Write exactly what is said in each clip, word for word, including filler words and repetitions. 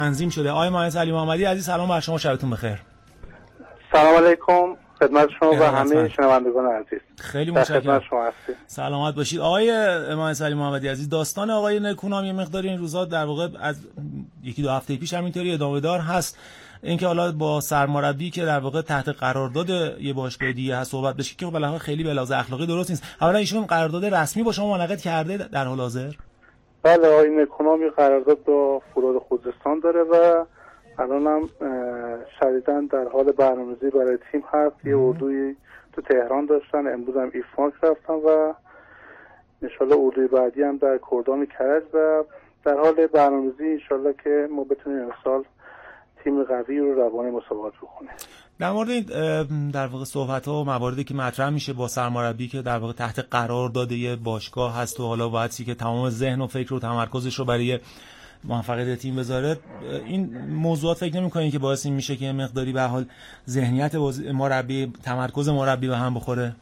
تنظیم شده. آقای مهندس علی محمدی عزیز سلام بر شما، شبتون بخیر. سلام علیکم خدمت شما و همه شنوندگان عزیز. خیلی متشکرم. شما هستید. سلامت باشید. آقای مهندس علی محمدی عزیز، داستان آقای نکونام یه مقدار این روزا در واقع از یکی دو هفته پیش همینطوری ادامه دار هست، اینکه حالا با سرمربی که در واقع تحت قرارداد یه باشگاه دیگه هست صحبت بشه که بالاخره خیلی به لحاظ اخلاقی درست نیست. اولا ایشون قرارداد رسمی با شما منعقد کرده در حال حاضر؟ بله، آقای نکونام یه قرارداد با فولاد خوزستان داره و الان هم شدیداً در حال برنامه‌ریزی برای تیم هست. یه اردوی تو تهران داشتن، امروز هم ایفانک رفتن و انشالله اردوی بعدی هم در کردان کرج و در حال برنامه‌ریزی انشالله که ما بتونیم امسال تیم قوی رو روانه مسابقات بکنیم. در مورد این در واقع صحبت‌ها و مواردی که مطرح میشه با سرمربی که در واقع تحت قرار داده یه باشگاه هست و حالا باید که تمام ذهن و فکر و تمرکزش رو برای موفقیت تیم بذاره، این موضوعات فکر نمی‌کنید که باعث این میشه که یه مقداری به حال ذهنیت مربی، تمرکز مربی به هم بخوره؟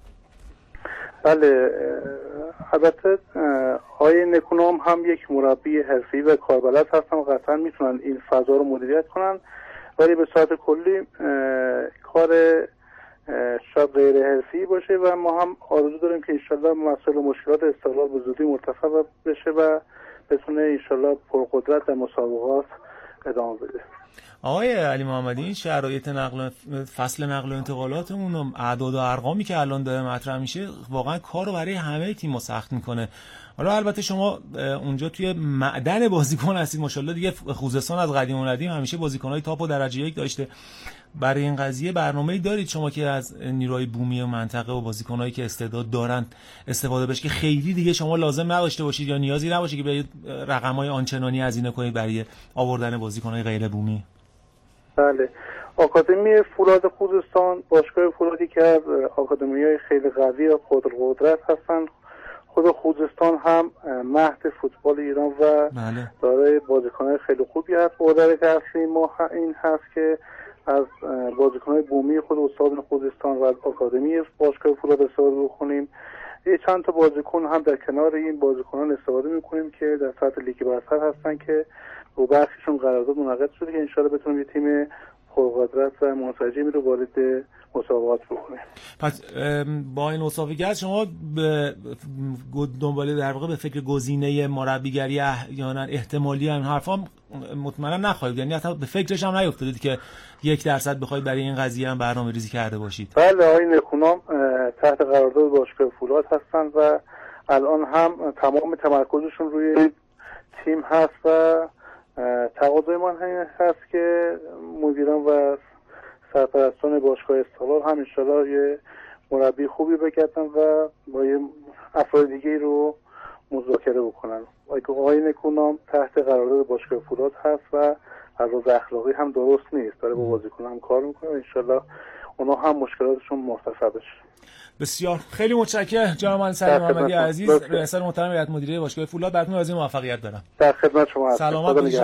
بله، البته آقای نکونام هم یک مربی حرفه‌ای و کاربلد هستن و قطعا میتونن این فضا رو مدیریت کنن، ولی به صورت کلی کار شاید غیر حرفه‌ای باشه و ما هم آرزو داریم که انشالله مسائل و مشکلات استقلال به زودی مرتفع بشه و بتونه انشالله پرقدرت در مسابقات ادامه بده. آقای علی محمدی، این شرایط نقل فصل نقل و انتقالاتمون و اعداد و ارقامی که الان داره مطرح میشه واقعا کارو برای همه تیم‌ها سخت میکنه. حالا البته شما اونجا توی معدن بازیکن هستید، ماشاءالله دیگه خوزستان از قدیم و ندیم همیشه بازیکن‌های تاپ و درجه یک داشته. برای این قضیه برنامه‌ای دارید شما که از نیروی بومی و منطقه و بازیکنایی که استعداد دارن استفاده بشه که خیلی دیگه شما لازم نداشته باشید یا نیازی نباشه که به رقم‌های آنچنانی هزینه کنید برای آوردن بازیکن‌های غیر بومی؟ بله، آکادمی فولاد خوزستان باشگاه فولادی که از آکادمی‌های خیلی قوی و قدرت هستن. خود خوزستان هم مهد فوتبال ایران و بله. دارای بازیکن‌های خیلی خوبی هست. مدرک اصلی ما این هست که از بازیکن‌های بومی خود استاد خوزستان و از آکادمی باشگاه فولاد استفاده بکنیم. یه چند تا بازیکن هم در کنار این بازیکنان استفاده می‌کنیم که در سطح لیگ برتر هستن که رو برخیشون قرارداد منعقد شده که انشاءالله بتونیم یه تیم پرقدرت و منسجمی رو وارد مسابقات بکنیم. پس با این اوصافیات شما به دنبال در واقع به فکر گزینه مربیگری احیانا احتمالی این حرفا مطمئنا نخواهید، یعنی حتی به فکرش هم نیافتادید که یک درصد بخواید برای این قضیه هم برنامه‌ریزی کرده باشید؟ بله، آقای نکونام تحت قرارداد باشگاه فولاد هستن و الان هم تمام تمرکزشون روی تیم هست و تقاضای من هست که مدیران و سرپرستان باشگاه استقلال هم انشالله یه مربی خوبی بگردن و با یه افراد دیگه رو مذاکره بکنن. آقای نکونام تحت قرارداد باشگاه فولاد هست و از لحاظ اخلاقی هم درست نیست، داره با بازیکن هم کار میکنه، انشالله اونا هم مشکلاتشون مرتفع بشه. بسیار خیلی متشکرم جناب مهندس علی محمدی عزیز، رئیس محترم هیئت مدیره باشگاه فولاد. براتون آرزوی موفقیت دارم. در خدمت شما هستم. سلامت باشید.